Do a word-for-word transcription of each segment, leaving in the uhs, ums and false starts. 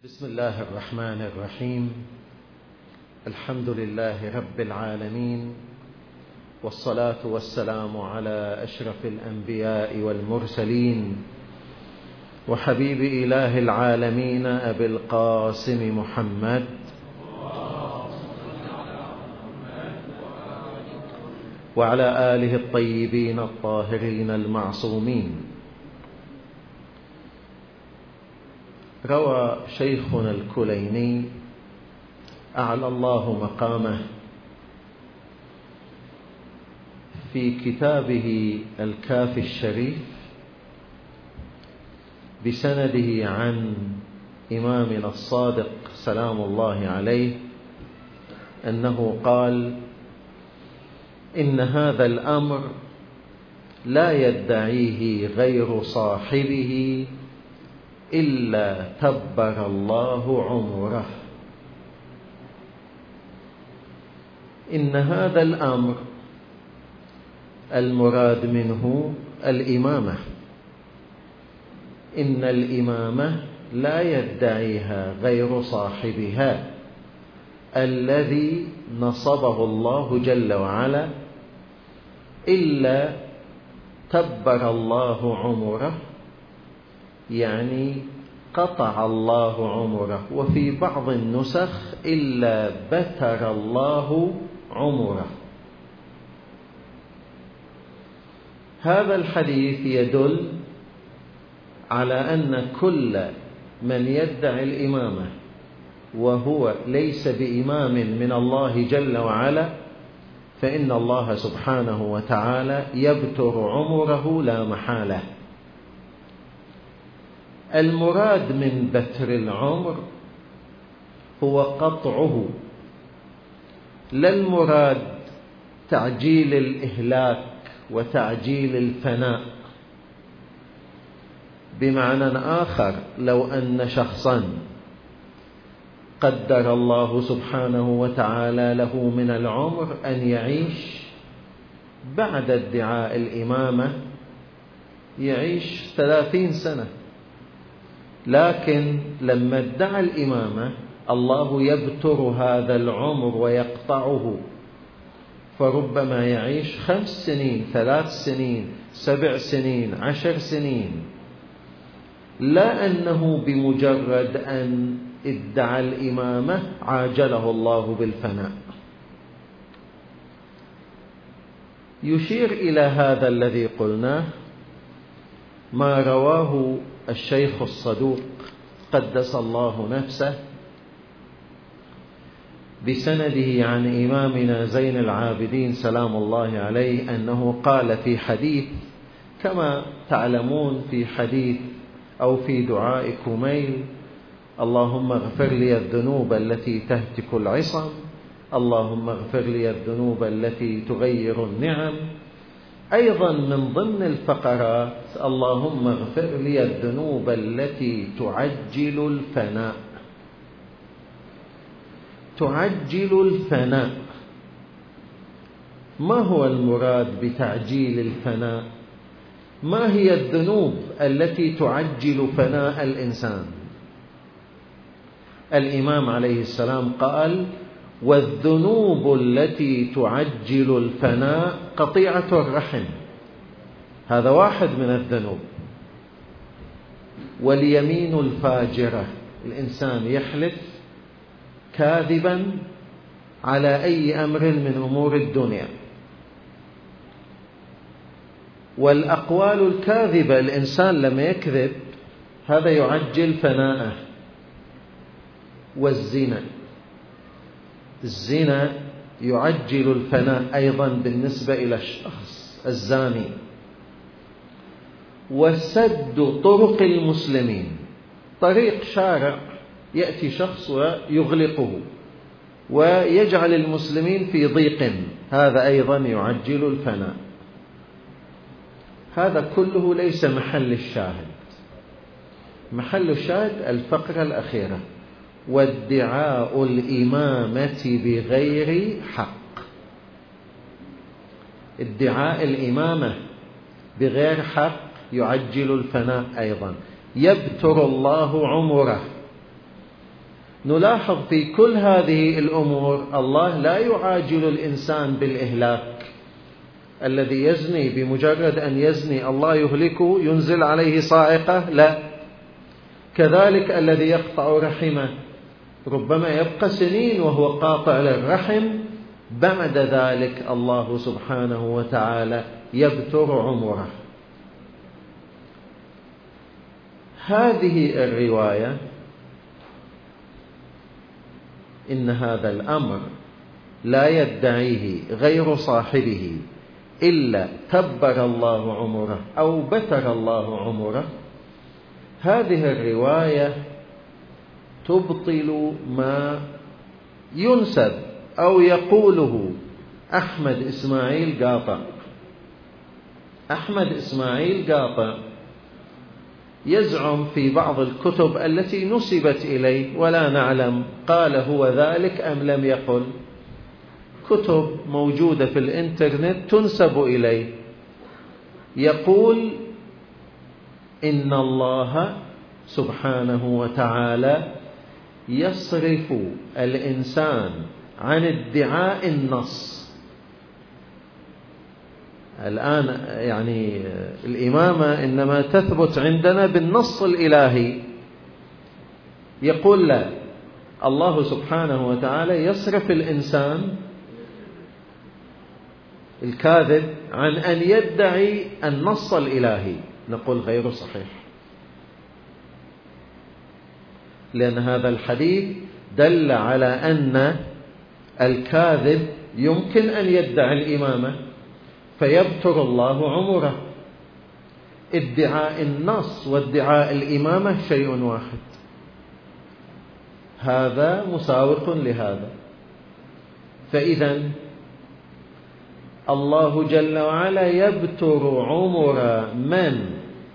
بسم الله الرحمن الرحيم. الحمد لله رب العالمين، والصلاة والسلام على أشرف الأنبياء والمرسلين، وحبيب إله العالمين أبي القاسم محمد وعلى آله الطيبين الطاهرين المعصومين. روى شيخنا الكليني أعلى الله مقامه في كتابه الكافي الشريف بسنده عن إمامنا الصادق سلام الله عليه أنه قال: إن هذا الأمر لا يدعيه غير صاحبه إلا تبر الله عمره. إن هذا الأمر المراد منه الإمامة. إن الإمامة لا يدعيها غير صاحبها الذي نصبه الله جل وعلا إلا تبر الله عمره، يعني قطع الله عمره. وفي بعض النسخ إلا بتر الله عمره. هذا الحديث يدل على أن كل من يدعي الإمامة وهو ليس بإمام من الله جل وعلا فإن الله سبحانه وتعالى يبتر عمره لا محالة. المراد من بتر العمر هو قطعه، لا المراد تعجيل الإهلاك وتعجيل الفناء. بمعنى آخر، لو أن شخصا قدر الله سبحانه وتعالى له من العمر أن يعيش بعد ادعاء الإمامة يعيش ثلاثين سنة، لكن لما ادعى الإمامة الله يبتر هذا العمر ويقطعه، فربما يعيش خمس سنين، ثلاث سنين، سبع سنين، عشر سنين، لا أنه بمجرد أن ادعى الإمامة عاجله الله بالفناء. يشير إلى هذا الذي قلناه ما رواه الشيخ الصدوق قدس الله نفسه بسنده عن إمامنا زين العابدين سلام الله عليه أنه قال في حديث، كما تعلمون في حديث أو في دعاء كميل: اللهم اغفر لي الذنوب التي تهتك العصم، اللهم اغفر لي الذنوب التي تغير النعم. أيضا من ضمن الفقرات: اللهم اغفر لي الذنوب التي تعجل الفناء. تعجل الفناء، ما هو المراد بتعجيل الفناء؟ ما هي الذنوب التي تعجل فناء الإنسان؟ الإمام عليه السلام قال: والذنوب التي تعجل الفناء قطيعة الرحم. هذا واحد من الذنوب. واليمين الفاجرة، الإنسان يحلف كاذبا على أي أمر من أمور الدنيا. والأقوال الكاذبة، الإنسان لما يكذب هذا يعجل فناءه. والزنا، الزنا يعجل الفناء أيضا بالنسبة إلى الشخص الزاني. وسد طرق المسلمين، طريق شارع يأتي شخص ويغلقه ويجعل المسلمين في ضيق، هذا أيضا يعجل الفناء. هذا كله ليس محل الشاهد. محل الشاهد الفقرة الأخيرة: وادعاء الإمامة بغير حق. ادعاء الإمامة بغير حق يعجل الفناء أيضا. يبتر الله عمره، نلاحظ في كل هذه الأمور الله لا يعاجل الإنسان بالإهلاك. الذي يزني بمجرد أن يزني الله يهلكه ينزل عليه صاعقة؟ لا. كذلك الذي يقطع رحمه ربما يبقى سنين وهو قاطع للرحم، بعد ذلك الله سبحانه وتعالى يبتر عمره. هذه الرواية إن هذا الأمر لا يدعيه غير صاحبه إلا كبر الله عمره أو بتر الله عمره. هذه الرواية تبطل ما ينسب أو يقوله أحمد إسماعيل قاطع. أحمد إسماعيل قاطع يزعم في بعض الكتب التي نسبت إليه ولا نعلم قال هو ذلك أم لم يقل، كتب موجودة في الإنترنت تنسب إليه، يقول إن الله سبحانه وتعالى يصرف الإنسان عن ادعاء النص. الآن يعني الإمامة إنما تثبت عندنا بالنص الإلهي، يقول لا، الله سبحانه وتعالى يصرف الإنسان الكاذب عن أن يدعي النص الإلهي. نقول غير صحيح، لأن هذا الحديث دل على أن الكاذب يمكن أن يدعي الإمامة فيبتر الله عمره. ادعاء النص وادعاء الإمامة شيء واحد، هذا مساوق لهذا. فإذا الله جل وعلا يبتر عمر من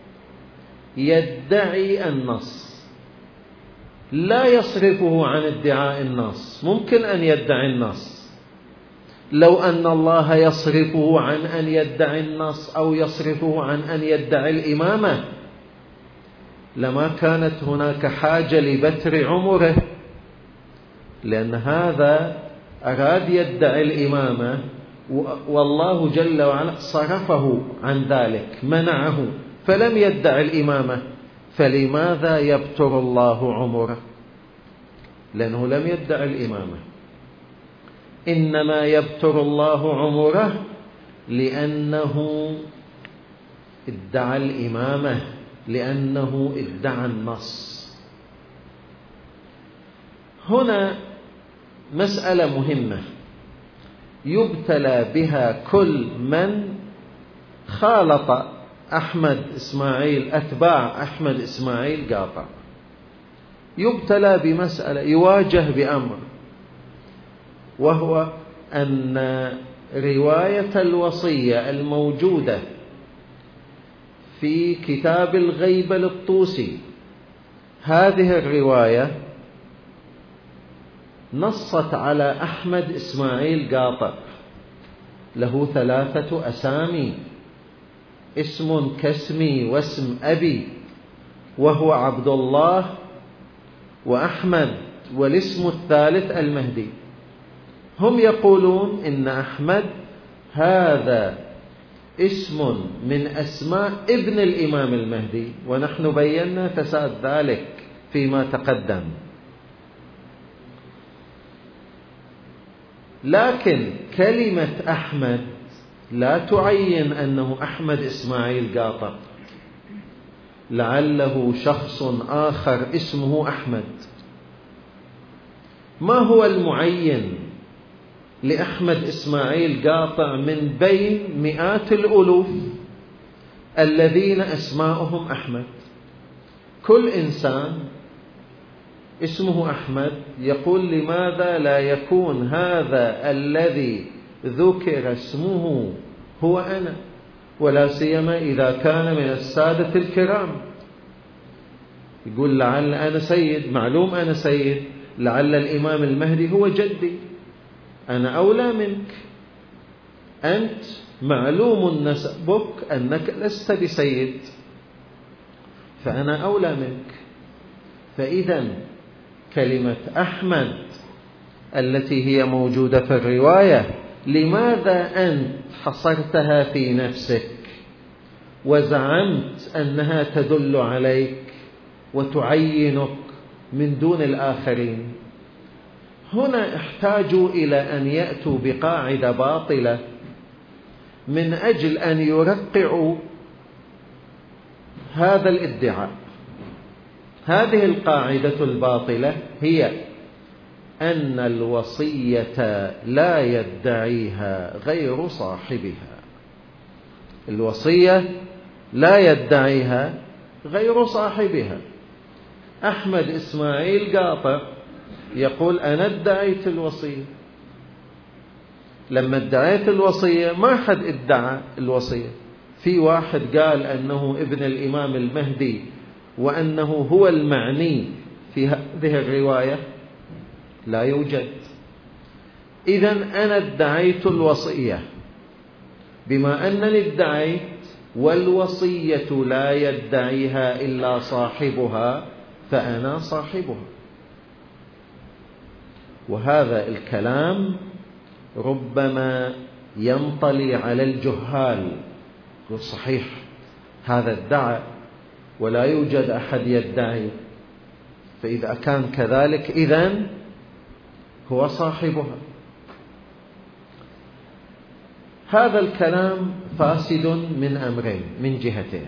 يدعي النص، لا يصرفه عن ادعاء النص. ممكن أن يدعي النص، لو أن الله يصرفه عن أن يدعي النص أو يصرفه عن أن يدعي الإمامة لما كانت هناك حاجة لبتر عمره، لأن هذا أراد يدعي الإمامة والله جل وعلا صرفه عن ذلك، منعه فلم يدعي الإمامة. فلماذا يبتر الله عمره؟ لأنه لم يدعي الإمامة. إنما يبتر الله عمره لأنه ادعى الإمامة، لأنه ادعى النص. هنا مسألة مهمة يبتلى بها كل من خالط أحمد إسماعيل، أتباع أحمد إسماعيل قاطع، يبتلى بمسألة، يواجه بأمر، وهو أن رواية الوصية الموجودة في كتاب الغيبة للطوسي، هذه الرواية نصت على أحمد إسماعيل قاطع، له ثلاثة أسامي، اسم كاسمي واسم أبي، وهو عبد الله وأحمد، والاسم الثالث المهدي. هم يقولون إن أحمد هذا اسم من أسماء ابن الإمام المهدي، ونحن بينا فساد ذلك فيما تقدم. لكن كلمة أحمد لا تعين أنه أحمد إسماعيل قاطع، لعله شخص آخر اسمه أحمد. ما هو المعين لأحمد إسماعيل قاطع من بين مئات الألوف الذين أسماؤهم أحمد؟ كل إنسان اسمه أحمد يقول لماذا لا يكون هذا الذي ذكر اسمه هو أنا؟ ولا سيما إذا كان من السادة الكرام، يقول لعل أنا سيد، معلوم أنا سيد، لعل الإمام المهدي هو جدي، أنا أولى منك، أنت معلوم نسبك أنك لست بسيد، فأنا أولى منك. فإذا كلمة أحمد التي هي موجودة في الرواية، لماذا أنت حصرتها في نفسك وزعمت أنها تدل عليك وتعينك من دون الآخرين؟ هنا احتاجوا إلى أن يأتوا بقاعدة باطلة من أجل أن يرقعوا هذا الادعاء. هذه القاعدة الباطلة هي أن الوصية لا يدعيها غير صاحبها. الوصية لا يدعيها غير صاحبها. أحمد إسماعيل قاطع يقول أنا ادعيت الوصية. لما ادعيت الوصية ما حد ادعى الوصية. في واحد قال أنه ابن الإمام المهدي وأنه هو المعني في هذه الرواية؟ لا يوجد. إذن أنا ادعيت الوصية. بما أنني ادعيت والوصية لا يدعيها إلا صاحبها فأنا صاحبها. وهذا الكلام ربما ينطلي على الجهال، يقول صحيح هذا ادعى ولا يوجد أحد يدعي، فإذا كان كذلك إذن هو صاحبها. هذا الكلام فاسد من أمرين، من جهتين.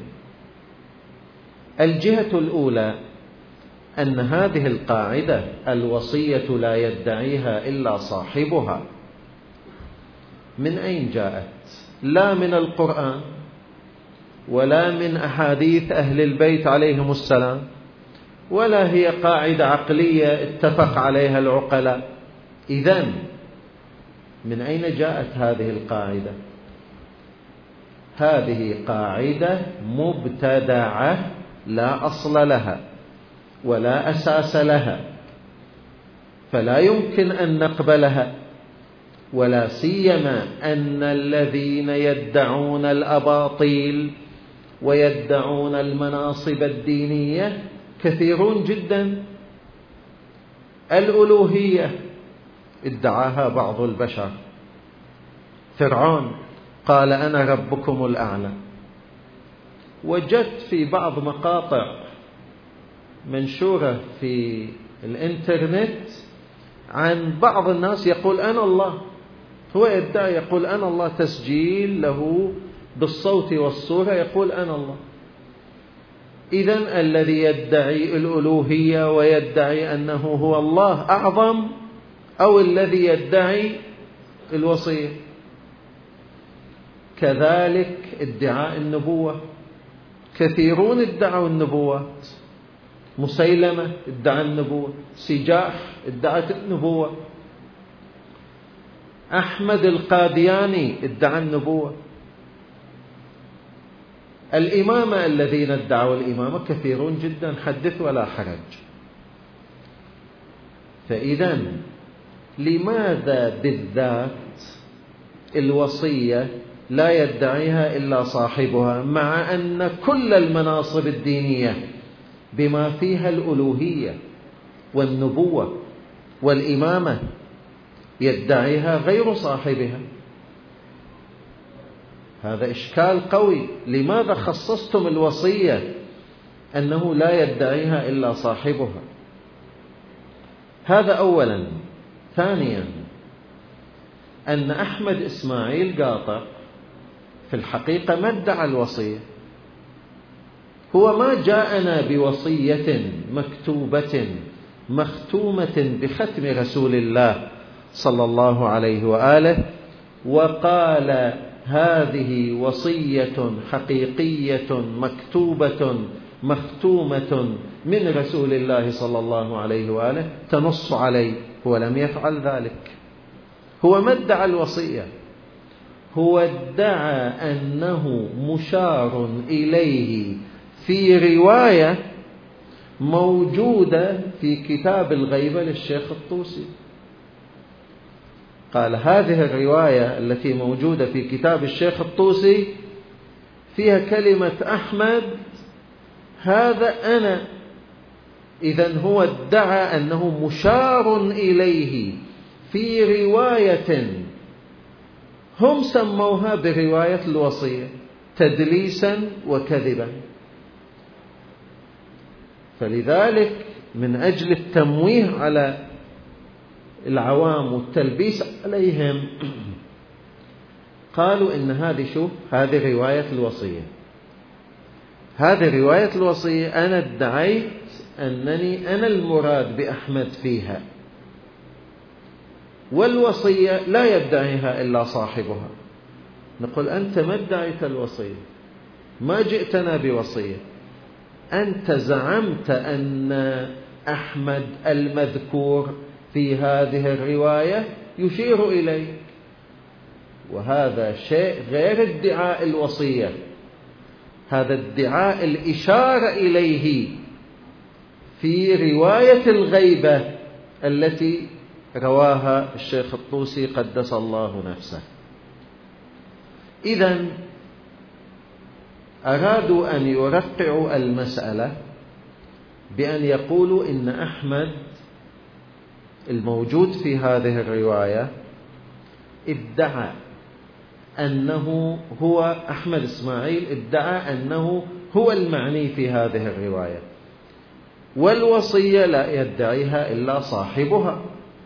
الجهة الأولى أن هذه القاعدة الوصية لا يدعيها إلا صاحبها من أين جاءت؟ لا من القرآن ولا من أحاديث أهل البيت عليهم السلام، ولا هي قاعدة عقلية اتفق عليها العقلاء. إذن من أين جاءت هذه القاعدة؟ هذه قاعدة مبتدعة لا أصل لها ولا أساس لها، فلا يمكن أن نقبلها، ولا سيما أن الذين يدعون الأباطيل ويدعون المناصب الدينية كثيرون جدا. الألوهية ادعاها بعض البشر. فرعون قال أنا ربكم الأعلى. وجدت في بعض مقاطع منشورة في الإنترنت عن بعض الناس يقول أنا الله، هو يدعي يقول أنا الله، تسجيل له بالصوت والصورة يقول أنا الله. إذن الذي يدعي الألوهية ويدعي أنه هو الله أعظم أو الذي يدعي الوصية؟ كذلك ادعاء النبوة، كثيرون ادعوا النبوات. مسيلمة ادعى النبوة، سجاح ادعت النبوة، أحمد القادياني ادعى النبوة. الإمامة الذين ادعوا الإمامة كثيرون جدا، حدث ولا حرج. فإذن لماذا بالذات الوصية لا يدعيها إلا صاحبها، مع أن كل المناصب الدينية بما فيها الألوهية والنبوة والإمامة يدعيها غير صاحبها؟ هذا إشكال قوي. لماذا خصصتم الوصية أنه لا يدعيها إلا صاحبها؟ هذا أولا. ثانيا، أن أحمد إسماعيل قاطع في الحقيقة ما ادعى الوصية. هو ما جاءنا بوصية مكتوبة مختومة بختم رسول الله صلى الله عليه وآله وقال هذه وصية حقيقية مكتوبة مختومة من رسول الله صلى الله عليه وآله تنص عليه. هو لم يفعل ذلك. هو ما ادعى الوصية، هو ادعى أنه مشار إليه في رواية موجودة في كتاب الغيبة للشيخ الطوسي. قال هذه الرواية التي موجودة في كتاب الشيخ الطوسي فيها كلمة أحمد، هذا أنا إذن هو ادعى أنه مشار إليه في رواية هم سموها برواية الوصية تدليسا وكذبا. فلذلك من أجل التمويه على العوام والتلبيس عليهم قالوا إن هذه شو هذه رواية الوصية، هذه رواية الوصية أنا ادعيت أنني أنا المراد بأحمد فيها، والوصية لا يدعيها إلا صاحبها. نقول أنت ما ادعيت الوصية، ما جئتنا بوصية، أنت زعمت أن أحمد المذكور في هذه الرواية يشير إليك، وهذا شيء غير ادعاء الوصية، هذا ادعاء الإشارة إليه في رواية الغيبة التي رواها الشيخ الطوسي قدس الله نفسه. إذن أرادوا أن يرقعوا المسألة بأن يقولوا إن أحمد الموجود في هذه الرواية ادعى أنه هو أحمد إسماعيل ادعى أنه هو المعني في هذه الرواية، والوصية لا يدعيها إلا صاحبها.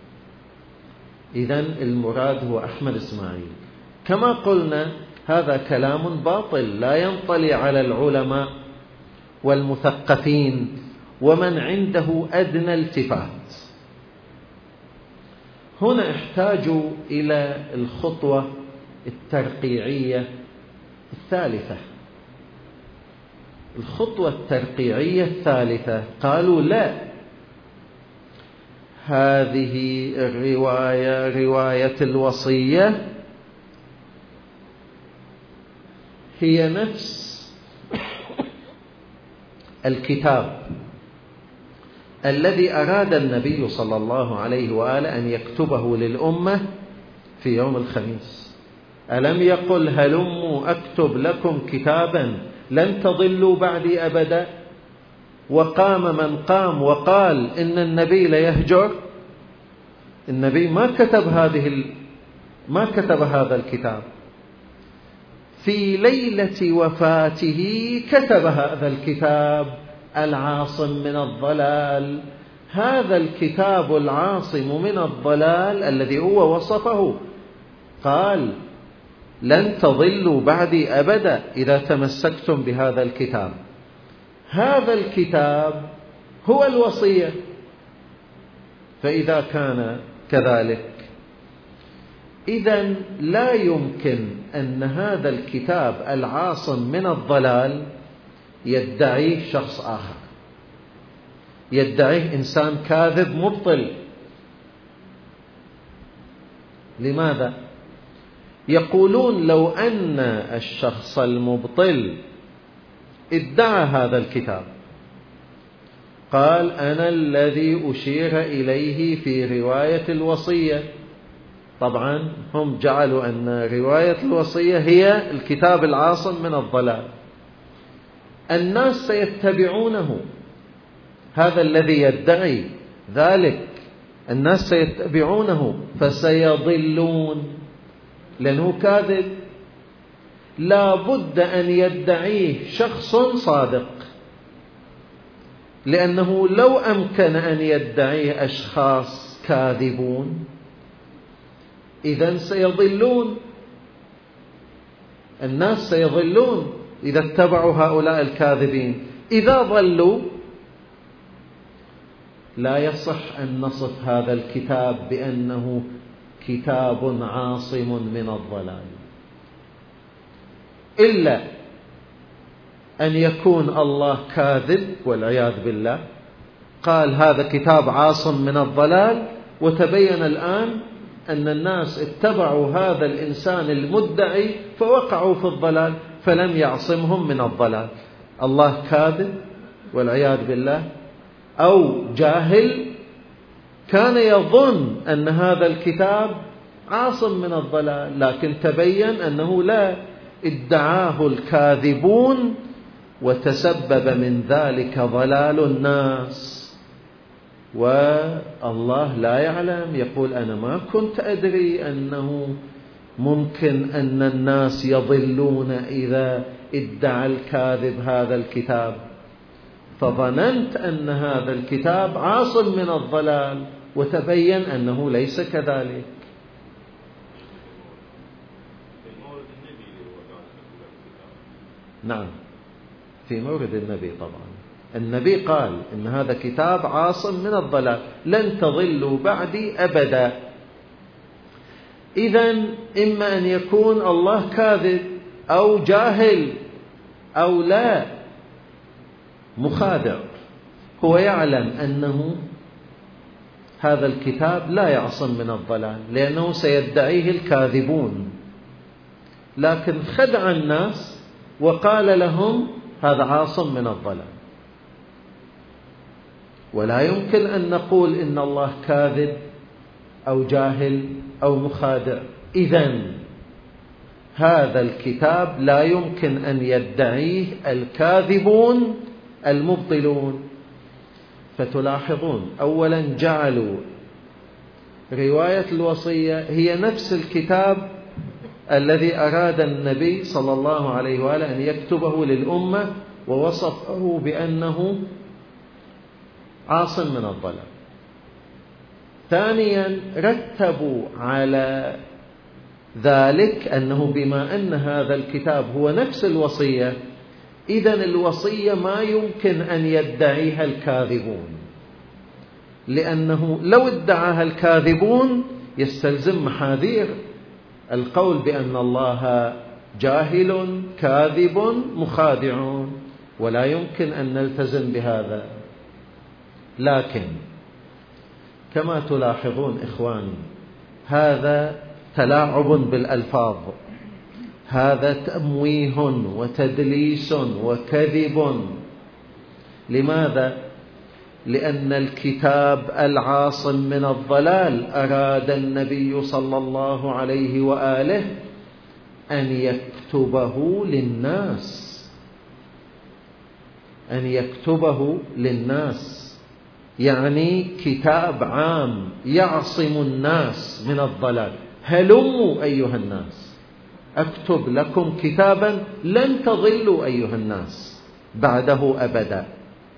إذن المراد هو أحمد إسماعيل. كما قلنا هذا كلام باطل لا ينطلي على العلماء والمثقفين ومن عنده أدنى التفات. هنا احتاجوا إلى الخطوة الترقيعية الثالثة. الخطوة الترقيعية الثالثة قالوا لا، هذه الرواية رواية الوصية هي نفس الكتاب الذي أراد النبي صلى الله عليه وآله أن يكتبه للأمة في يوم الخميس. ألم يقل هلموا أكتب لكم كتابا لن تضلوا بعدي أبدا؟ وقام من قام وقال إن النبي ليهجر. النبي ما كتب هذه ال... ما كتب هذا الكتاب، في ليلة وفاته كتب هذا الكتاب العاصم من الضلال. هذا الكتاب العاصم من الضلال الذي هو وصفه قال لن تضلوا بعدي أبدا إذا تمسكتم بهذا الكتاب. هذا الكتاب هو الوصية. فإذا كان كذلك إذن لا يمكن أن هذا الكتاب العاصم من الضلال يدعيه شخص آخر، يدعيه إنسان كاذب مبطل. لماذا؟ يقولون لو أن الشخص المبطل ادعى هذا الكتاب قال أنا الذي أشير إليه في رواية الوصية، طبعا هم جعلوا أن رواية الوصية هي الكتاب العاصم من الضلال، الناس سيتبعونه. هذا الذي يدعي ذلك الناس سيتبعونه فسيضلون لأنه كاذب. لا بد أن يدعيه شخص صادق، لأنه لو أمكن أن يدعيه أشخاص كاذبون إذن سيضلون، الناس سيضلون إذا اتبعوا هؤلاء الكاذبين. إذا ضلوا لا يصح أن نصف هذا الكتاب بأنه كتاب عاصم من الضلال، إلا أن يكون الله كاذب والعياذ بالله قال هذا كتاب عاصم من الضلال، وتبين الآن أن الناس اتبعوا هذا الإنسان المدعي فوقعوا في الضلال فلم يعصمهم من الضلال. الله كاذب والعياذ بالله، أو جاهل كان يظن أن هذا الكتاب عاصم من الضلال، لكن تبين أنه لا، ادعاه الكاذبون وتسبب من ذلك ضلال الناس. والله لا يعلم، يقول أنا ما كنت أدري أنه ممكن أن الناس يضلون إذا ادعى الكاذب هذا الكتاب، فظننت أن هذا الكتاب عاصم من الضلال، وتبين أنه ليس كذلك. نعم، في مورد النبي طبعا. النبي قال إن هذا كتاب عاصم من الضلال، لن تضلوا بعدي أبدا. إذن إما أن يكون الله كاذب أو جاهل أو لا مخادع، هو يعلم أنه هذا الكتاب لا يعصم من الضلال لأنه سيدعيه الكاذبون، لكن خدع الناس وقال لهم هذا عاصم من الضلال. ولا يمكن أن نقول إن الله كاذب أو جاهل أو مخادع. إذن هذا الكتاب لا يمكن أن يدعيه الكاذبون المبطلون. فتلاحظون أولا جعلوا رواية الوصية هي نفس الكتاب الذي أراد النبي صلى الله عليه وآله أن يكتبه للأمة، ووصفه بأنه عاصم من الضلال. ثانيا رتبوا على ذلك أنه بما أن هذا الكتاب هو نفس الوصية، إذن الوصية ما يمكن أن يدعيها الكاذبون، لأنه لو ادعاها الكاذبون يستلزم محاذير القول بأن الله جاهل كاذب مخادع، ولا يمكن أن نلتزم بهذا. لكن كما تلاحظون إخوان، هذا تلاعب بالألفاظ، هذا تمويه وتدليس وكذب. لماذا؟ لأن الكتاب العاصم من الضلال أراد النبي صلى الله عليه وآله أن يكتبه للناس، أن يكتبه للناس، يعني كتاب عام يعصم الناس من الضلال. هلموا أيها الناس أكتب لكم كتابا لن تضلوا أيها الناس بعده أبدا.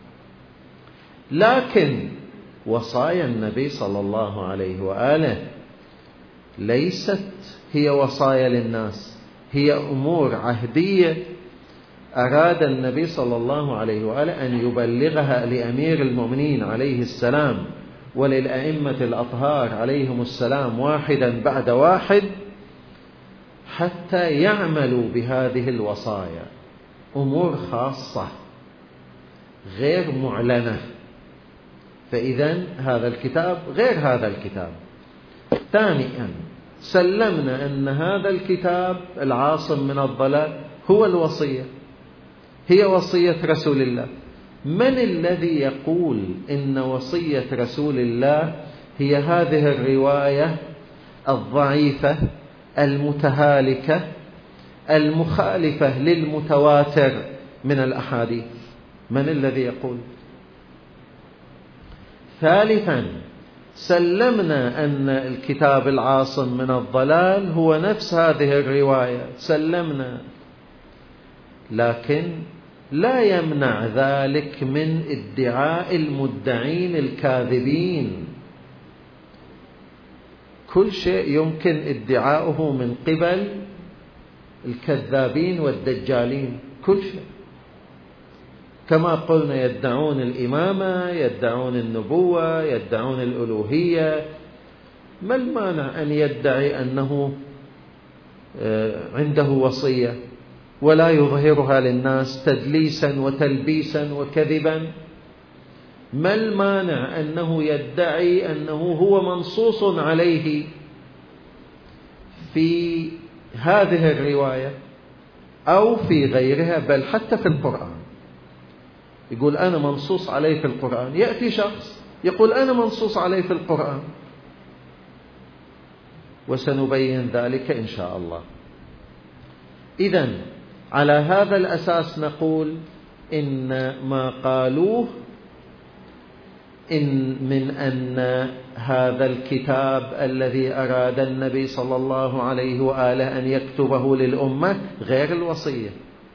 لكن وصايا النبي صلى الله عليه وآله ليست هي وصايا للناس، هي أمور عهدية أراد النبي صلى الله عليه وآله أن يبلغها لأمير المؤمنين عليه السلام وللأئمة الأطهار عليهم السلام واحدا بعد واحد، حتى يعملوا بهذه الوصايا. أمور خاصة غير معلنة، فإذن هذا الكتاب غير هذا الكتاب. ثانيا سلمنا أن هذا الكتاب العاصم من الضلال هو الوصية، هي وصية رسول الله. من الذي يقول إن وصية رسول الله هي هذه الرواية الضعيفة المتهالكة المخالفة للمتواتر من الأحاديث؟ من الذي يقول؟ ثالثا سلمنا أن الكتاب العاصم من الضلال هو نفس هذه الرواية، سلمنا، لكن لا يمنع ذلك من ادعاء المدعين الكاذبين. كل شيء يمكن ادعاؤه من قبل الكذابين والدجالين، كل شيء. كما قلنا يدعون الإمامة، يدعون النبوة، يدعون الألوهية. ما المانع أن يدعي أنه عنده وصية ولا يظهرها للناس تدليسا وتلبيسا وكذبا؟ ما المانع أنه يدعي أنه هو منصوص عليه في هذه الرواية أو في غيرها، بل حتى في القرآن يقول أنا منصوص عليه في القرآن. يأتي شخص يقول أنا منصوص عليه في القرآن، وسنبين ذلك إن شاء الله. إذن على هذا الأساس نقول إن ما قالوه إن من أن هذا الكتاب الذي أراد النبي صلى الله عليه وآله أن يكتبه للأمة غير الوصية.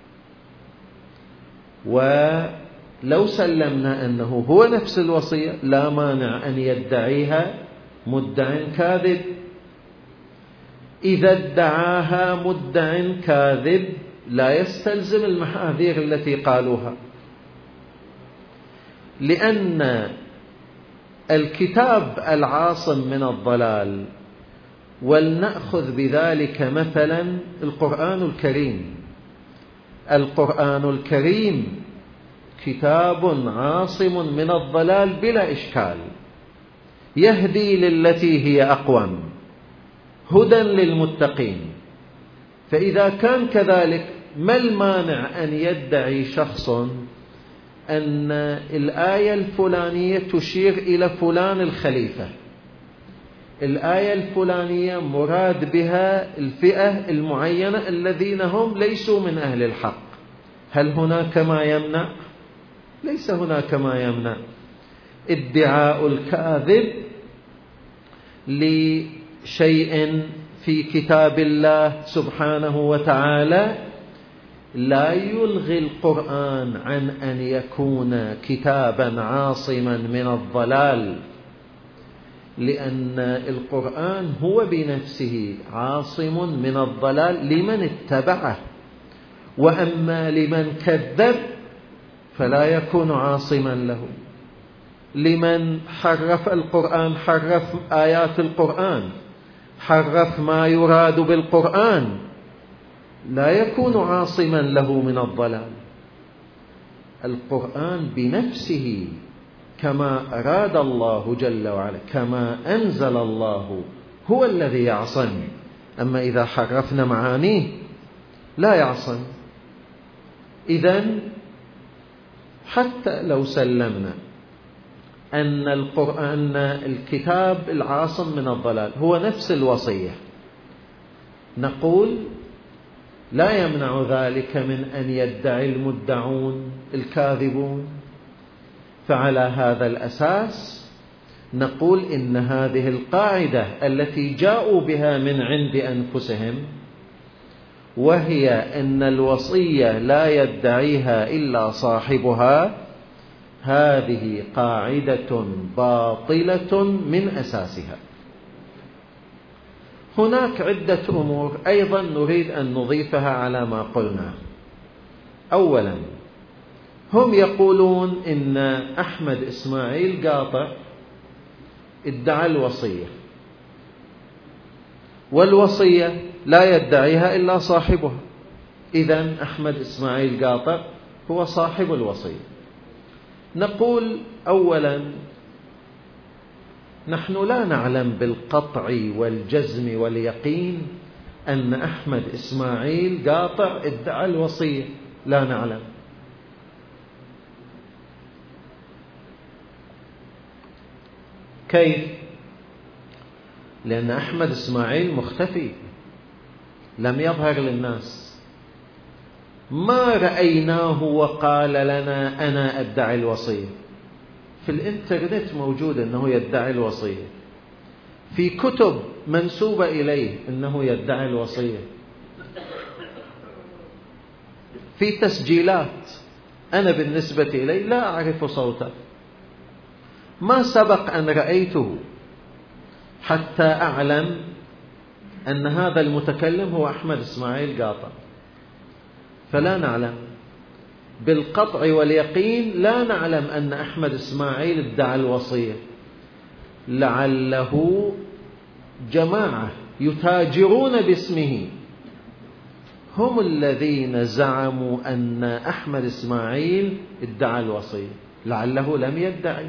ولو سلمنا أنه هو نفس الوصية لا مانع أن يدعيها مدع كاذب. إذا ادعاها مدع كاذب لا يستلزم المحاذير التي قالوها، لأن الكتاب العاصم من الضلال، ولنأخذ بذلك مثلا القرآن الكريم. القرآن الكريم كتاب عاصم من الضلال بلا إشكال، يهدي للتي هي أقوم، هدى للمتقين. فإذا كان كذلك ما المانع أن يدعي شخص أن الآية الفلانية تشير إلى فلان الخليفة، الآية الفلانية مراد بها الفئة المعينة الذين هم ليسوا من أهل الحق، هل هناك ما يمنع؟ ليس هناك ما يمنع. ادعاء الكاذب لشيء في كتاب الله سبحانه وتعالى لا يلغي القرآن عن أن يكون كتابا عاصما من الضلال، لأن القرآن هو بنفسه عاصم من الضلال لمن اتبعه، وأما لمن كذب فلا يكون عاصما له. لمن حرف القرآن، حرف آيات القرآن، حرف ما يراد بالقرآن، لا يكون عاصما له من الضلال. القرآن بنفسه كما أراد الله جل وعلا، كما أنزل الله، هو الذي يعصم. أما إذا حرفنا معانيه لا يعصم. إذن حتى لو سلمنا أن القرآن الكتاب العاصم من الضلال هو نفس الوصية، نقول لا يمنع ذلك من أن يدعي المدعون الكاذبون. فعلى هذا الأساس نقول إن هذه القاعدة التي جاءوا بها من عند أنفسهم، وهي أن الوصية لا يدعيها إلا صاحبها، هذه قاعدة باطلة من أساسها. هناك عدة أمور أيضا نريد أن نضيفها على ما قلنا. أولا، هم يقولون إن أحمد إسماعيل قاطع ادعى الوصية، والوصية لا يدعيها إلا صاحبها، إذن أحمد إسماعيل قاطع هو صاحب الوصية. نقول أولا، نحن لا نعلم بالقطع والجزم واليقين أن أحمد إسماعيل قاطع ادعى الوصية، لا نعلم. كيف؟ لأن أحمد إسماعيل مختفي، لم يظهر للناس، ما رأيناه وقال لنا أنا أدعي الوصية. في الإنترنت موجود أنه يدعي الوصية، في كتب منسوبة إليه أنه يدعي الوصية، في تسجيلات. أنا بالنسبة إلي لا أعرف صوته، ما سبق أن رأيته حتى أعلم أن هذا المتكلم هو أحمد إسماعيل قاطع. فلا نعلم بالقطع واليقين، لا نعلم أن أحمد إسماعيل ادعى الوصية. لعله جماعة يتاجرون باسمه هم الذين زعموا أن أحمد إسماعيل ادعى الوصية، لعله لم يدعي.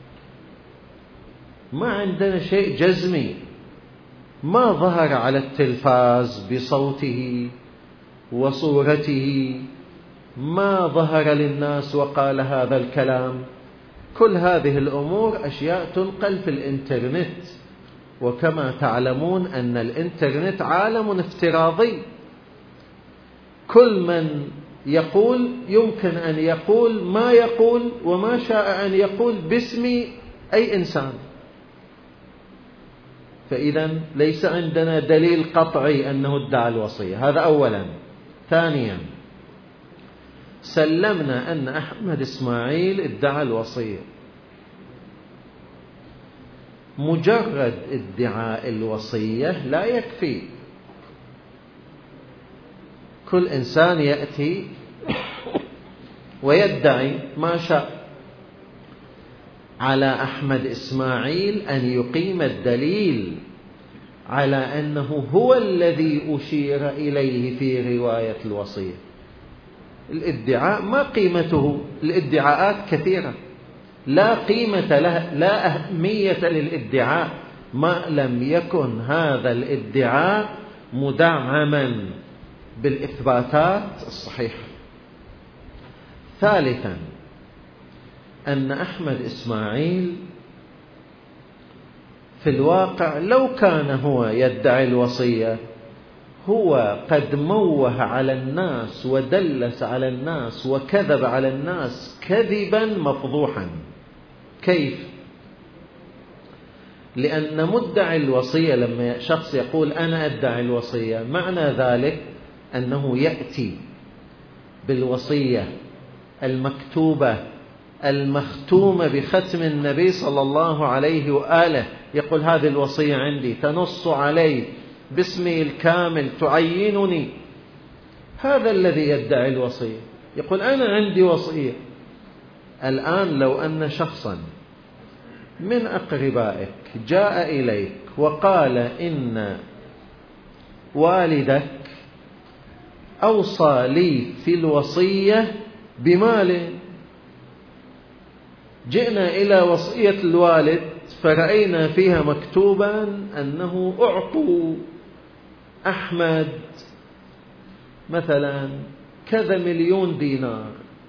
ما عندنا شيء جزمي، ما ظهر على التلفاز بصوته وصورته، ما ظهر للناس وقال هذا الكلام. كل هذه الأمور أشياء تنقل في الإنترنت، وكما تعلمون أن الإنترنت عالم افتراضي، كل من يقول يمكن أن يقول ما يقول وما شاء أن يقول باسم أي إنسان. فإذا ليس عندنا دليل قطعي أنه ادعى الوصية، هذا أولا. ثانيا، سلمنا أن أحمد إسماعيل ادعى الوصية. مجرد ادعاء الوصية لا يكفي. كل إنسان يأتي ويدعي ما شاء. على أحمد إسماعيل أن يقيم الدليل على أنه هو الذي أشير إليه في رواية الوصية. الادعاء ما قيمته؟ الادعاءات كثيرة، لا قيمة لها، لا أهمية للادعاء ما لم يكن هذا الادعاء مدعما بالإثباتات الصحيحة. ثالثا، أن أحمد إسماعيل في الواقع لو كان هو يدعي الوصية هو قد موه على الناس ودلس على الناس وكذب على الناس كذبا مفضوحا. كيف؟ لأن مدعي الوصية لما شخص يقول أنا أدعي الوصية، معنى ذلك أنه يأتي بالوصية المكتوبة المختومة بختم النبي صلى الله عليه وآله، يقول هذه الوصية عندي تنص علي باسمي الكامل تعينني. هذا الذي يدعي الوصية، يقول أنا عندي وصية. الآن لو أن شخصا من أقربائك جاء إليك وقال إن والدك أوصى لي في الوصية بمال، جئنا إلى وصية الوالد فرأينا فيها مكتوبا أنه أعطوا أحمد مثلا كذا مليون دينار،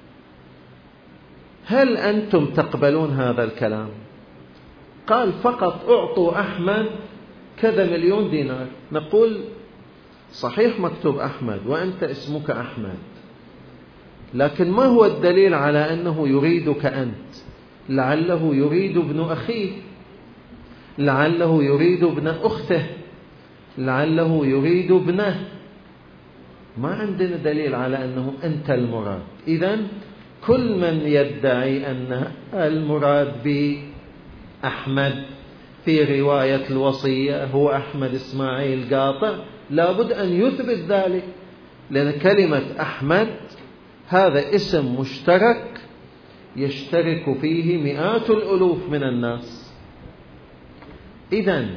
هل أنتم تقبلون هذا الكلام؟ قال فقط أعطوا أحمد كذا مليون دينار. نقول صحيح مكتوب أحمد وأنت اسمك أحمد، لكن ما هو الدليل على أنه يريدك أنت؟ لعله يريد ابن أخيه، لعله يريد ابن أخته، لعله يريد ابنه. ما عندنا دليل على أنه أنت المراد. إذن كل من يدعي أن المراد بأحمد في رواية الوصية هو أحمد إسماعيل قاطع لابد أن يثبت ذلك، لأن كلمة أحمد هذا اسم مشترك يشترك فيه مئات الألوف من الناس. إذن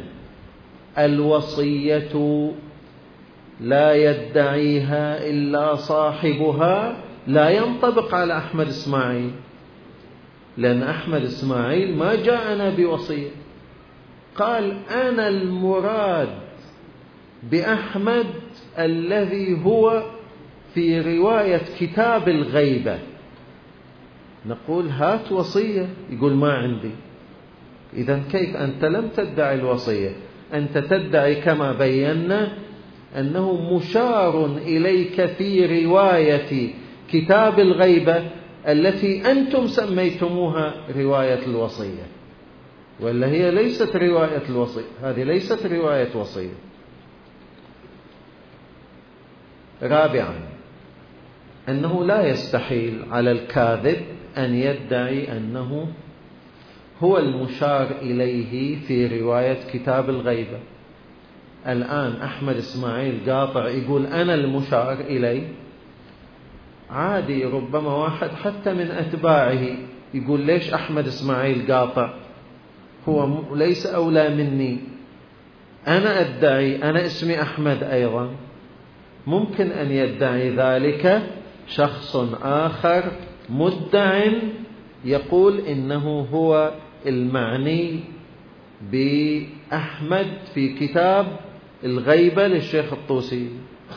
الوصية لا يدعيها إلا صاحبها لا ينطبق على أحمد إسماعيل، لأن أحمد إسماعيل ما جاءنا بوصية. قال أنا المراد بأحمد الذي هو في رواية كتاب الغيبة. نقول هات وصية، يقول ما عندي. إذن كيف أنت لم تدعي الوصية؟ أنت تدعي كما بينا أنه مشار إليك في رواية كتاب الغيبة التي أنتم سميتموها رواية الوصية، ولا هي ليست رواية الوصية، هذه ليست رواية وصية. رابعا، أنه لا يستحيل على الكاذب أن يدعي أنه هو المشار إليه في رواية كتاب الغيبة. الآن أحمد إسماعيل قاطع يقول أنا المشار إليه، عادي ربما واحد حتى من أتباعه يقول ليش أحمد إسماعيل قاطع، هو ليس أولى مني، أنا أدعي أنا اسمي أحمد أيضا. ممكن أن يدعي ذلك شخص آخر مدع يقول إنه هو المعني بأحمد في كتاب الغيبة للشيخ الطوسي.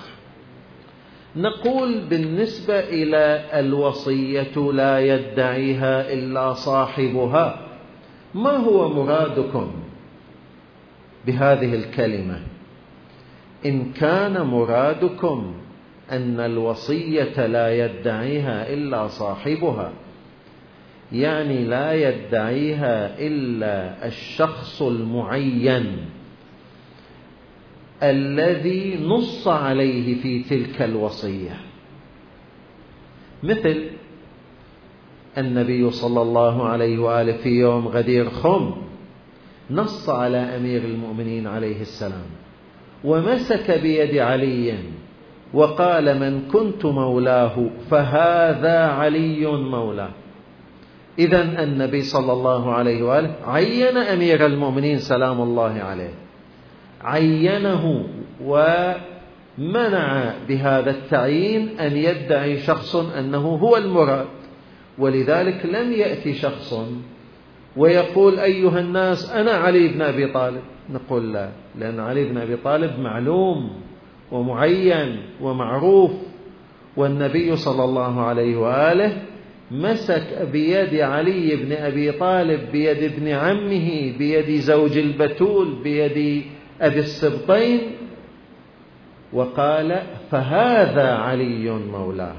نقول بالنسبة إلى الوصية لا يدعيها إلا صاحبها، ما هو مرادكم بهذه الكلمة؟ إن كان مرادكم أن الوصية لا يدعيها إلا صاحبها، يعني لا يدعيها إلا الشخص المعين الذي نص عليه في تلك الوصية. مثل النبي صلى الله عليه وآله في يوم غدير خم نص على أمير المؤمنين عليه السلام ومسك بيد علي وقال: من كنت مولاه فهذا علي مولاه. إذن النبي صلى الله عليه وآله عين أمير المؤمنين سلام الله عليه، عينه ومنع بهذا التعيين أن يدعي شخص أنه هو المراد. ولذلك لم يأتي شخص ويقول: أيها الناس أنا علي بن أبي طالب. نقول لا، لأن علي بن أبي طالب معلوم ومعين ومعروف، والنبي صلى الله عليه وآله مسك بيد علي بن أبي طالب، بيد ابن عمه، بيد زوج البتول، بيد أبي السبطين، وقال: فهذا علي مولاه.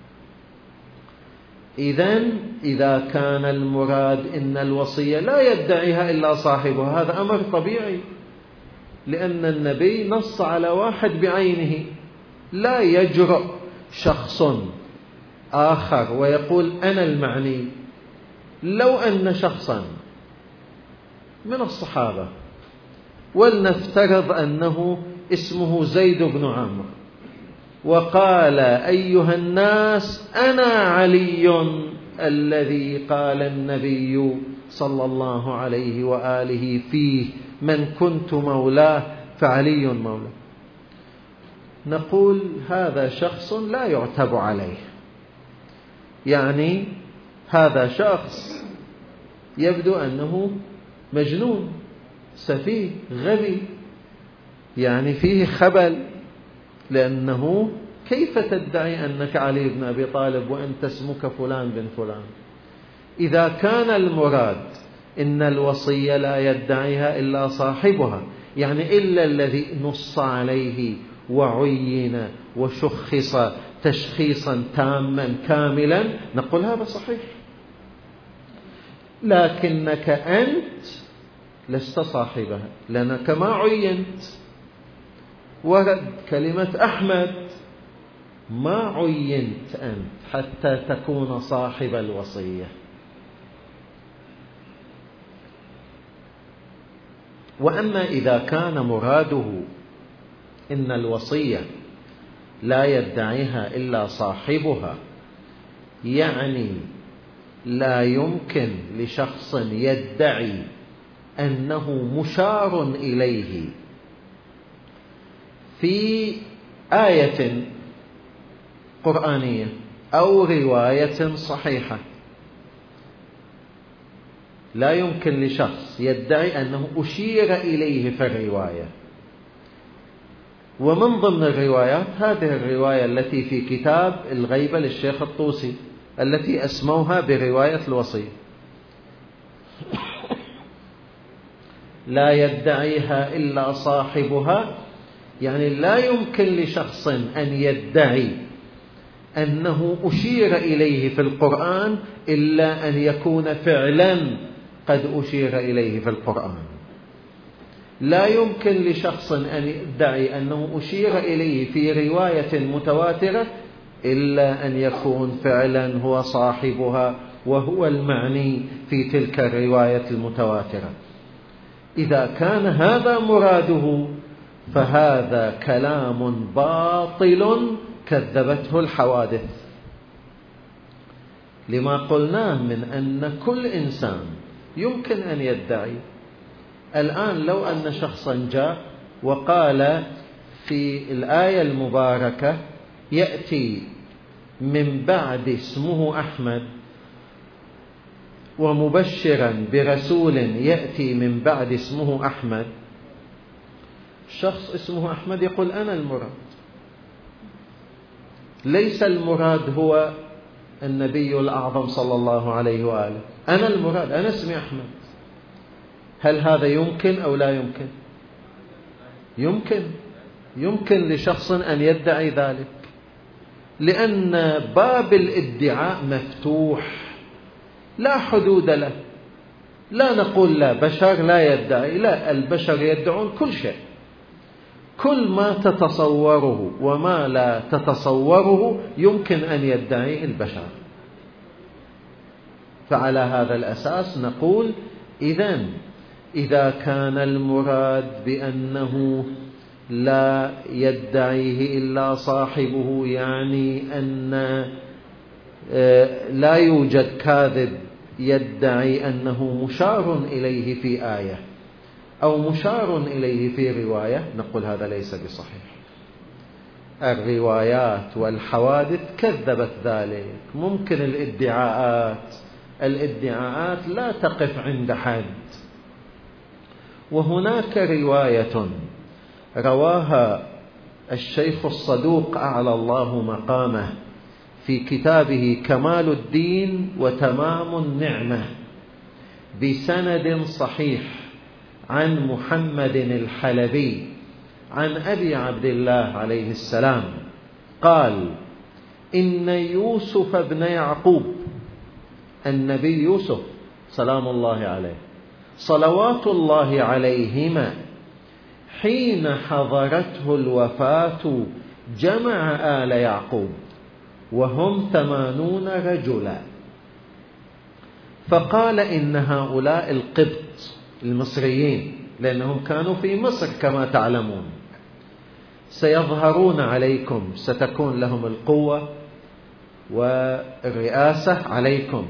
إذن إذا كان المراد إن الوصية لا يدعيها إلا صاحبها، هذا أمر طبيعي، لأن النبي نص على واحد بعينه. لا يجرؤ شخص آخر ويقول: أنا المعني. لو أن شخصا من الصحابة، ولنفترض أنه اسمه زيد بن عمرو، وقال: أيها الناس أنا علي الذي قال النبي صلى الله عليه وآله فيه: من كنت مولاه فعلي مولاه. نقول: هذا شخص لا يعتب عليه، يعني هذا شخص يبدو أنه مجنون سفيه غبي، يعني فيه خبل، لأنه كيف تدعي أنك علي بن أبي طالب وأنت اسمك فلان بن فلان؟ إذا كان المراد إن الوصية لا يدعيها إلا صاحبها، يعني إلا الذي نص عليه وعين وشخص تشخيصا تاما كاملا، نقول هذا صحيح. لكنك أنت لست صاحبها، لأنك ما عينت. ورد كلمة أحمد، ما عينت أنت حتى تكون صاحب الوصية. وأما إذا كان مراده إن الوصية لا يدعيها إلا صاحبها، يعني لا يمكن لشخص يدعي أنه مشار إليه في آية قرآنية أو رواية صحيحة، لا يمكن لشخص يدعي أنه أشير إليه في الرواية. ومن ضمن الروايات هذه الرواية التي في كتاب الغيبة للشيخ الطوسي التي أسموها برواية الوصية، لا يدعيها إلا صاحبها، يعني لا يمكن لشخص أن يدعي أنه أشير إليه في القرآن إلا أن يكون فعلا قد أشير إليه في القرآن. لا يمكن لشخص أن يدعي أنه أشير إليه في رواية متواترة إلا أن يكون فعلا هو صاحبها وهو المعني في تلك الرواية المتواترة. إذا كان هذا مراده فهذا كلام باطل كذبته الحوادث، لما قلناه من أن كل إنسان يمكن أن يدعي. الآن لو أن شخصا جاء وقال في الآية المباركة: يأتي من بعد اسمه أحمد، ومبشرا برسول يأتي من بعد اسمه أحمد، شخص اسمه أحمد يقول: أنا المراد. ليس المراد هو النبي الأعظم صلى الله عليه وآله، أنا المراد، أنا اسمي أحمد. هل هذا يمكن أو لا يمكن؟ يمكن يمكن لشخص أن يدعي ذلك، لأن باب الادعاء مفتوح. لا حدود له. لا نقول لا بشر لا يدعي، لا، البشر يدعون كل شيء، كل ما تتصوره وما لا تتصوره يمكن أن يدعيه البشر. فعلى هذا الأساس نقول إذن إذا كان المراد بأنه لا يدعيه إلا صاحبه، يعني أن لا يوجد كاذب يدعي أنه مشار إليه في آية أو مشار إليه في رواية، نقول هذا ليس بصحيح. الروايات والحوادث كذبت ذلك. ممكن الادعاءات الادعاءات لا تقف عند حد. وهناك رواية رواها الشيخ الصدوق أعلى الله مقامه في كتابه كمال الدين وتمام النعمة بسند صحيح عن محمد الحلبي عن أبي عبد الله عليه السلام قال: إن يوسف ابن يعقوب، النبي يوسف سلام الله عليه صلوات الله عليهما، حين حضرته الوفاة جمع آل يعقوب وهم ثمانون رجلا، فقال: إن هؤلاء القبط المصريين، لأنهم كانوا في مصر كما تعلمون، سيظهرون عليكم، ستكون لهم القوة والرئاسة عليكم،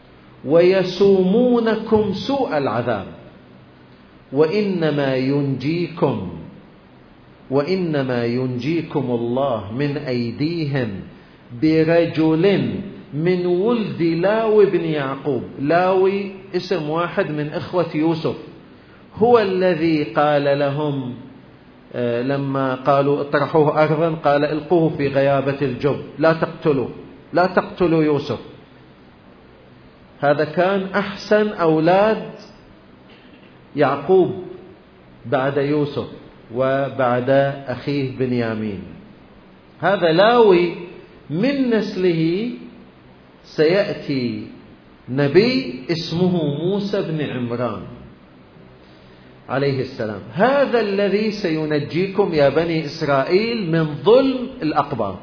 ويسومونكم سوء العذاب، وإنما ينجيكم وإنما ينجيكم الله من أيديهم برجل من ولد لاوي بن يعقوب. لاوي اسم واحد من إخوة يوسف، هو الذي قال لهم لما قالوا اطرحوه أرضا قال القوه في غيابة الجب، لا تقتلوا لا تقتلوا يوسف. هذا كان أحسن أولاد يعقوب بعد يوسف وبعد أخيه بنيامين. هذا لاوي من نسله سيأتي نبي اسمه موسى بن عمران عليه السلام، هذا الذي سينجيكم يا بني إسرائيل من ظلم الأقباط.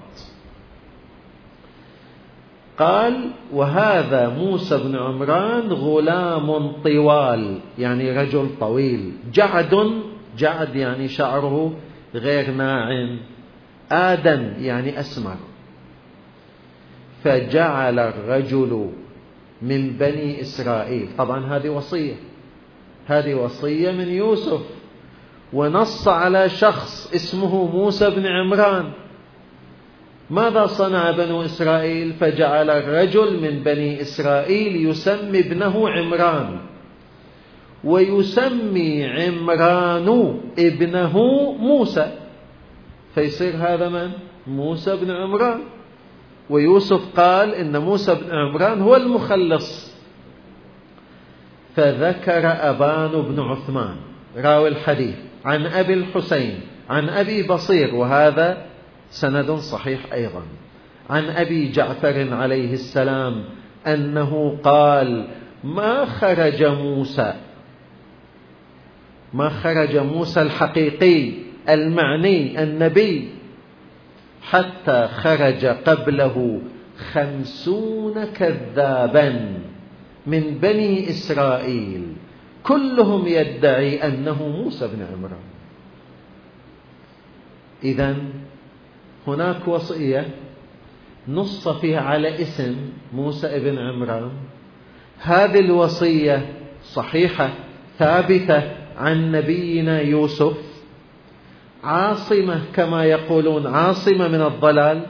قال: وهذا موسى بن عمران غلام طوال، يعني رجل طويل، جعد، جعد يعني شعره غير ناعم، آدم يعني أسمر. فجعل الرجل من بني إسرائيل، طبعا هذه وصية هذه وصية من يوسف، ونص على شخص اسمه موسى بن عمران. ماذا صنع بنو إسرائيل؟ فجعل الرجل من بني إسرائيل يسمي ابنه عمران، ويسمي عمران ابنه موسى، فيصير هذا من؟ موسى بن عمران. ويوسف قال إن موسى بن عمران هو المخلص. فذكر أبان بن عثمان راوي الحديث عن أبي الحسين عن أبي بصير، وهذا سند صحيح أيضا، عن أبي جعفر عليه السلام أنه قال: ما خرج موسى ما خرج موسى الحقيقي المعني النبي حتى خرج قبله خمسون كذابا من بني إسرائيل كلهم يدعي أنه موسى بن عمران. إذن هناك وصية نص فيها على اسم موسى بن عمران. هذه الوصية صحيحة ثابتة عن نبينا يوسف، عاصمة كما يقولون، عاصمة من الضلال،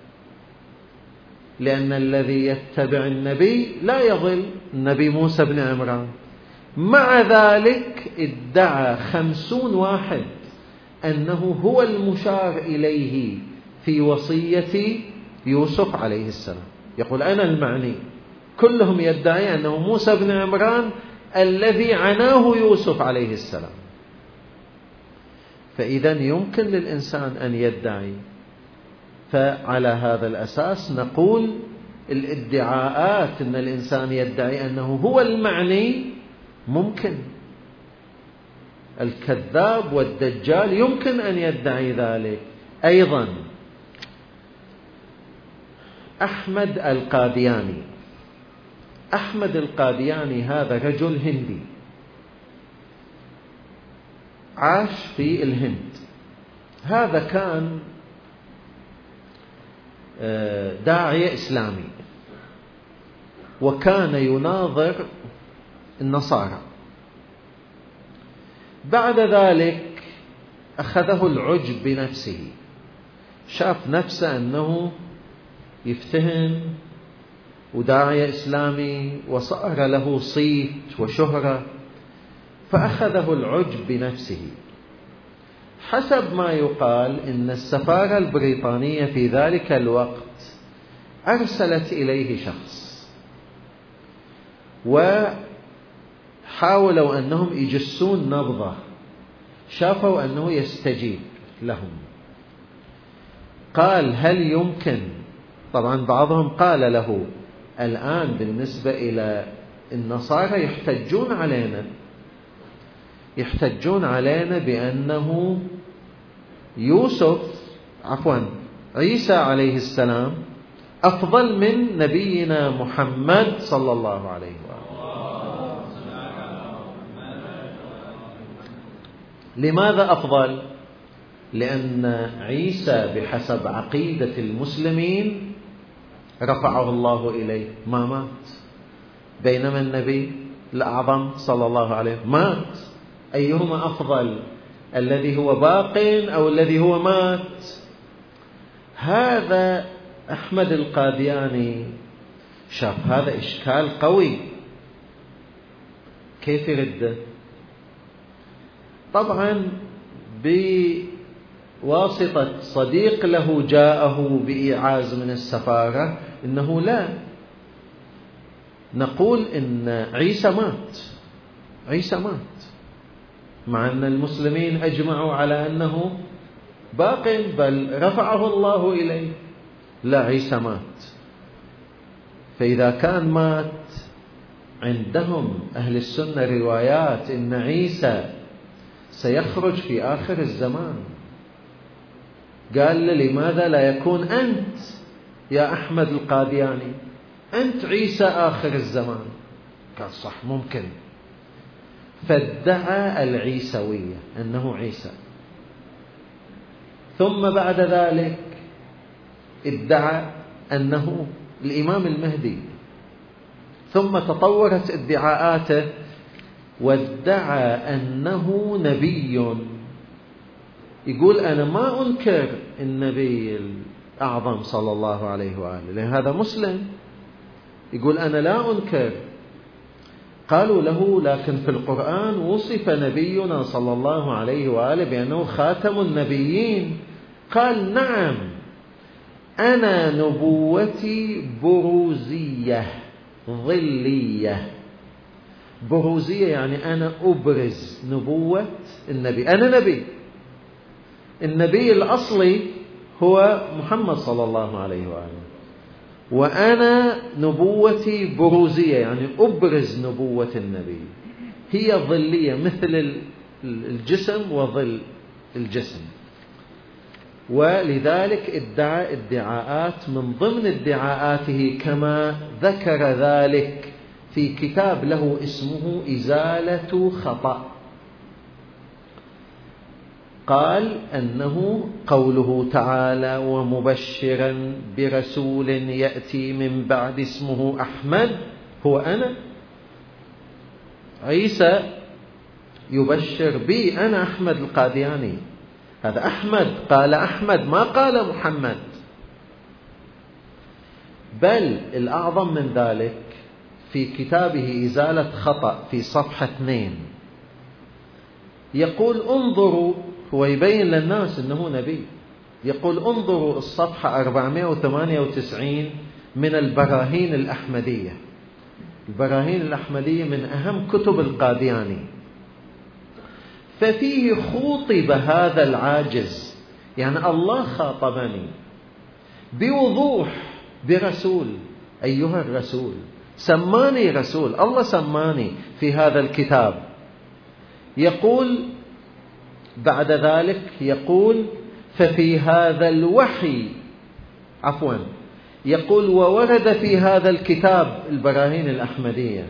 لأن الذي يتبع النبي لا يضل، النبي موسى بن عمران. مع ذلك ادعى خمسون واحد أنه هو المشار إليه في وصية يوسف عليه السلام، يقول أنا المعني، كلهم يدعي أنه موسى بن عمران الذي عناه يوسف عليه السلام. فإذا يمكن للإنسان أن يدعي. فعلى هذا الأساس نقول الادعاءات أن الإنسان يدعي أنه هو المعني ممكن، الكذاب والدجال يمكن أن يدعي ذلك. أيضا أحمد القادياني، أحمد القادياني هذا رجل هندي عاش في الهند. هذا كان داعية إسلامي، وكان يناظر النصارى. بعد ذلك أخذه العجب بنفسه، شاف نفسه أنه يفتهن وداعية إسلامي وصار له صيت وشهرة، فأخذه العجب بنفسه. حسب ما يقال إن السفارة البريطانية في ذلك الوقت أرسلت إليه شخص، وحاولوا أنهم يجسون نبضه، شافوا أنه يستجيب لهم. قال هل يمكن، طبعا بعضهم قال له الآن بالنسبة إلى النصارى يحتجون علينا يحتجون علينا بأنه يوسف عفوا عيسى عليه السلام أفضل من نبينا محمد صلى الله عليه وآله. لماذا أفضل؟ لأن عيسى بحسب عقيدة المسلمين رفعه الله إليه ما مات، بينما النبي الأعظم صلى الله عليه مات. أيهما أفضل، الذي هو باق أو الذي هو مات؟ هذا أحمد القادياني شاف هذا إشكال قوي، كيف يرده؟ طبعا بواسطة صديق له جاءه بإيعاز من السفارة إنه لا نقول إن عيسى مات، عيسى مات، مع أن المسلمين أجمعوا على أنه باق بل رفعه الله إليه. لا، عيسى مات. فإذا كان مات، عندهم أهل السنة روايات إن عيسى سيخرج في آخر الزمان. قال له لماذا لا يكون أنت يا أحمد القادياني، أنت عيسى آخر الزمان؟ قال صح ممكن. فادعى العيسوية أنه عيسى، ثم بعد ذلك ادعى أنه الإمام المهدي، ثم تطورت ادعاءاته وادعى أنه نبي. يقول أنا ما أنكر النبي الأعظم صلى الله عليه وآله، لأن هذا مسلم. يقول أنا لا أنكر. قالوا له لكن في القرآن وصف نبينا صلى الله عليه وآله بأنه خاتم النبيين. قال نعم، أنا نبوتي بروزية ظلية. بروزية يعني أنا أبرز نبوة النبي، أنا نبي. النبي الأصلي هو محمد صلى الله عليه وآله، وأنا نبوتي بروزية يعني أبرز نبوة النبي. هي ظلية مثل الجسم وظل الجسم. ولذلك ادعى ادعاءات، من ضمن ادعاءاته كما ذكر ذلك في كتاب له اسمه إزالة خطأ، قال أنه قوله تعالى ومبشرا برسول يأتي من بعد اسمه أحمد، هو أنا عيسى يبشر بي، أنا أحمد القادياني. هذا أحمد قال أحمد، ما قال محمد. بل الأعظم من ذلك في كتابه إزالة خطأ في صفحة اثنين يقول انظروا، هو يبين للناس أنه نبي، يقول انظروا الصفحة أربعمائة وثمانية وتسعين من البراهين الأحمدية. البراهين الأحمدية من أهم كتب القادياني. ففيه خوطب هذا العاجز، يعني الله خاطبني بوضوح برسول أيها الرسول، سماني رسول، الله سماني في هذا الكتاب. يقول بعد ذلك، يقول ففي هذا الوحي، عفوا يقول وورد في هذا الكتاب البراهين الأحمدية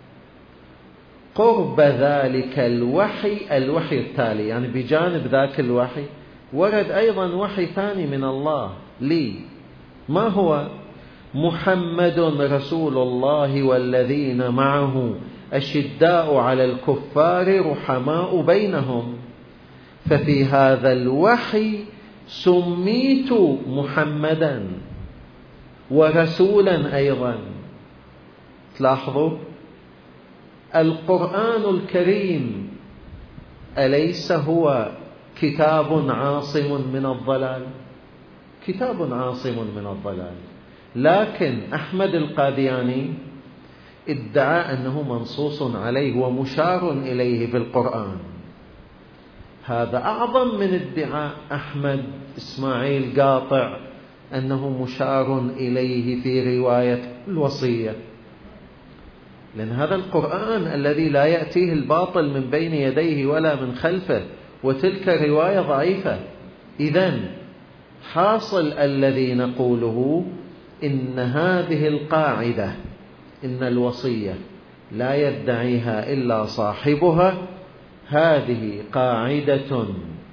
قرب ذلك الوحي، الوحي التالي، يعني بجانب ذاك الوحي ورد أيضا وحي ثاني من الله لي. ما هو؟ محمد رسول الله والذين معه أشداء على الكفار رحماء بينهم. ففي هذا الوحي سميت محمدا ورسولا أيضا. تلاحظوا القرآن الكريم أليس هو كتاب عاصم من الضلال؟ كتاب عاصم من الضلال، لكن أحمد القادياني ادعى أنه منصوص عليه ومشار إليه في القرآن. هذا أعظم من ادعاء أحمد إسماعيل قاطع أنه مشار إليه في رواية الوصية، لأن هذا القرآن الذي لا يأتيه الباطل من بين يديه ولا من خلفه، وتلك رواية ضعيفة. إذن حاصل الذي نقوله إن هذه القاعدة، إن الوصية لا يدعيها إلا صاحبها، هذه قاعدة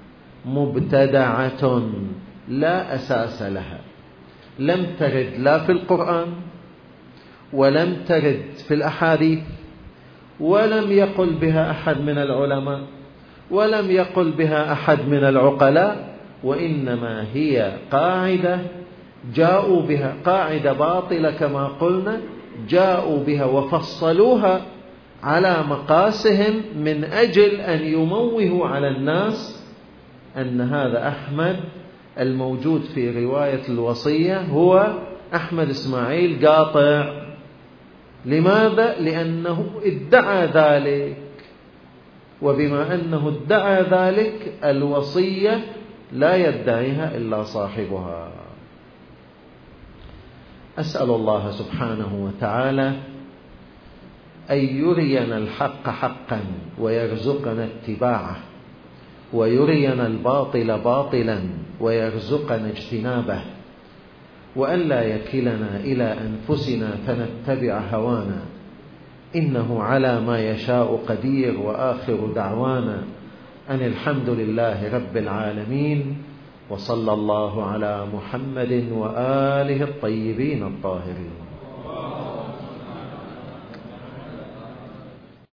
مبتدعة لا أساس لها، لم ترد لا في القرآن ولم ترد في الأحاديث، ولم يقل بها أحد من العلماء، ولم يقل بها أحد من العقلاء، وإنما هي قاعدة جاءوا بها، قاعدة باطلة كما قلنا، جاءوا بها وفصلوها على مقاسهم من أجل أن يموهوا على الناس أن هذا أحمد الموجود في رواية الوصية هو أحمد إسماعيل قاطع. لماذا؟ لأنه ادعى ذلك، وبما أنه ادعى ذلك الوصية لا يدعيها إلا صاحبها. أسأل الله سبحانه وتعالى أن يرينا الحق حقا ويرزقنا اتباعه، ويرينا الباطل باطلا ويرزقنا اجتنابه، وأن لا يكلنا إلى أنفسنا فنتبع هوانا، إنه على ما يشاء قدير. وآخر دعوانا أن الحمد لله رب العالمين، وصلى الله على محمد وآله الطيبين الطاهرين.